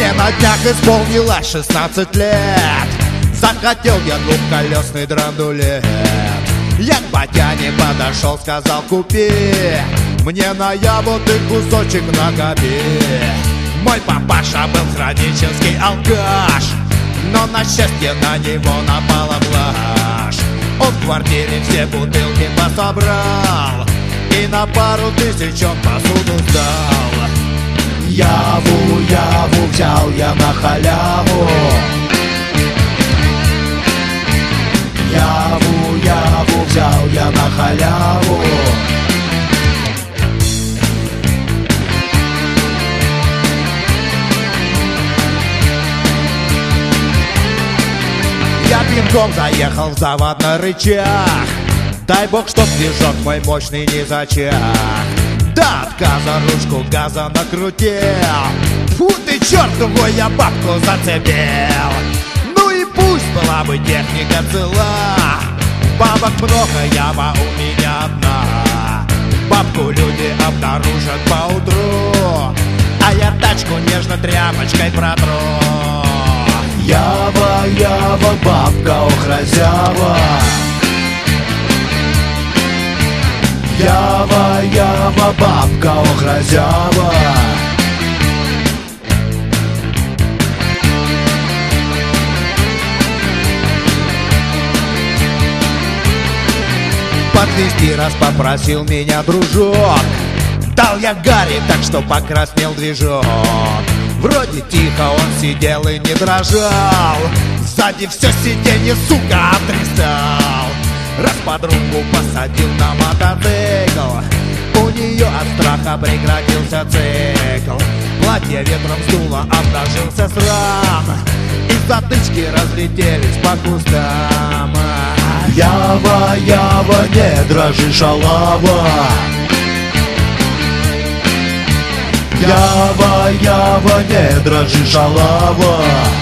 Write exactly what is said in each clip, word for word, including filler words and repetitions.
Мне на днях исполнилось шестнадцать лет. Захотел я двухколесный драндулет. Я к батяне подошел, сказал: купи мне на яботы кусочек накопи. Мой папаша был хронический алкаш, но на счастье на него напала блажь. Он в квартире все бутылки пособрал, и на пару тысяч он посуду сдал. Яву, яву взял я на халяву. Яву, яву взял я на халяву. Я пинком заехал в завод на рычаг. Дай бог, чтоб движок мой мощный не зачах. До отказа ручку газа накрутил. Фу ты, черт, какой я бабку зацепил. Ну и пусть была бы техника цела. Бабок много, яма у меня одна. Бабку люди обнаружат поутру, а я тачку нежно тряпочкой протру. Ява, ява, бабка, ох, разява. Ява, ява, бабка, ох, разява. Подвезти раз попросил меня дружок. Дал я Гарри, так что покраснел движок. Вроде тихо он сидел и не дрожал. Сзади все сиденье, сука, отрезал. Раз подругу посадил на мотоцикл, у нее от страха прекратился цикл. Платье ветром сдуло, обнажился срам, и затычки разлетелись по кустам. Ява, ява, не дрожи, шалава. Ява, ява, не дрожи, шалава.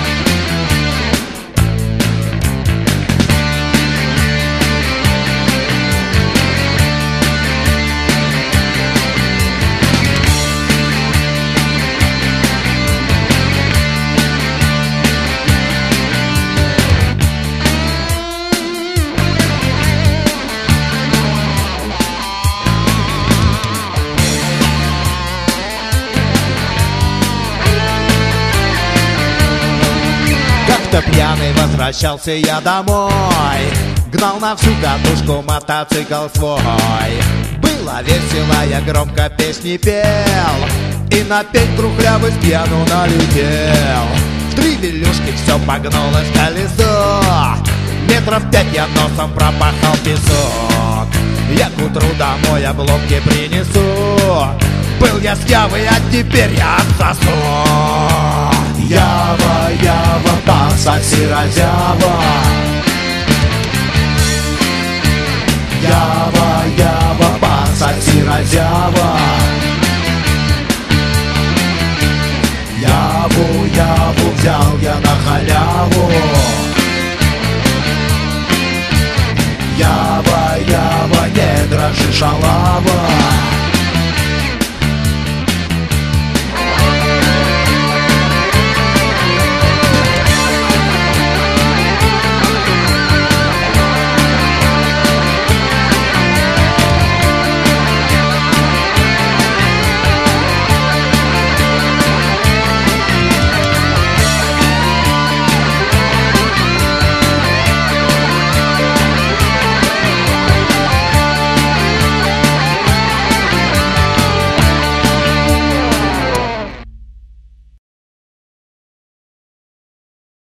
Пьяный возвращался я домой, гнал на всю катушку мотоцикл свой. Было весело, я громко песни пел, и на пень трухлявый с пьяну налетел. В три велюшки все погнулось колесо, метров пять я носом пропахал песок. Я к утру домой обломки принесу, был я с Явой, а теперь я отсосу. Ява, ява, пососи, разява. Ява, ява, пососи, разява. Яву, яву взял я на халяву. Ява, ява, не дрожи, шалава.